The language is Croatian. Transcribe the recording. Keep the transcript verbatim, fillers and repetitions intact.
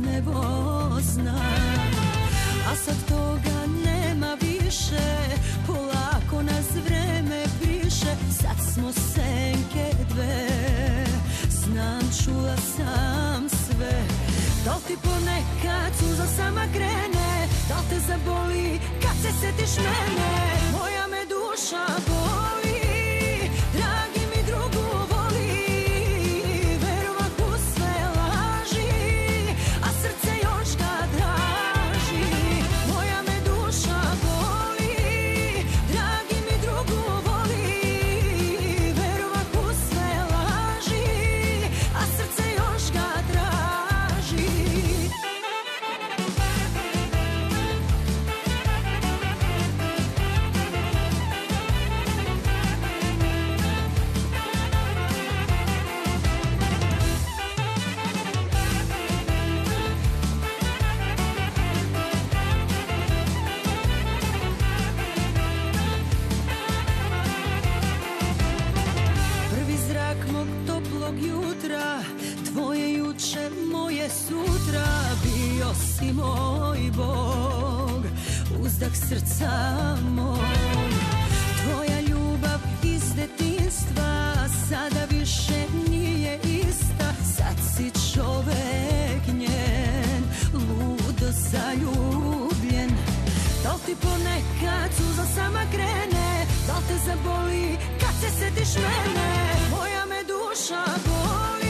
nebo zna. A sad toga nema više, polako nas vreme briše. Sad smo senke dve, znam, čula sam sve. Da li ti ponekad suza sama krene, da li te zaboli kad se setiš mene? Moja me duša boli, dragi mi drugu voli, verovah u sve laži, a srce još ga draži. Moja me duša boli, dragi mi drugu voli, verovah u sve laži, a srce još ga draži. Prvi zrak mog toplog jutra, tvoje juče, moje sutra. Bio si moj Bog, uzdah srca mog. Tvoja ljubav iz detinjstva sada više nije ista. Sad si čovek njen, ludo zaljubljen. Da li ti ponekad suza sama krene, da li te zaboli kad se setiš mene? Moja me duša boli,